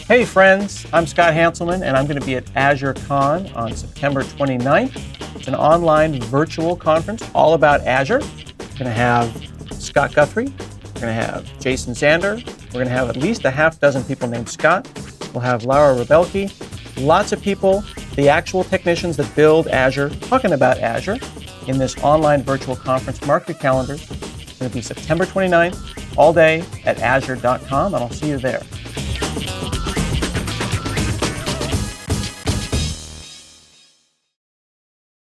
Hey friends, I'm Scott Hanselman, and I'm going to be at AzureCon on September 29th. It's an online virtual conference all about Azure. We're going to have Scott Guthrie, we're going to have Jason Zander, we're going to have at least a half dozen people named Scott. We'll have Laura Rebelke, lots of people, the actual technicians that build Azure, talking about Azure in this online virtual conference. Mark your calendars. It's going to be September 29th, all day at azure.com, and I'll see you there.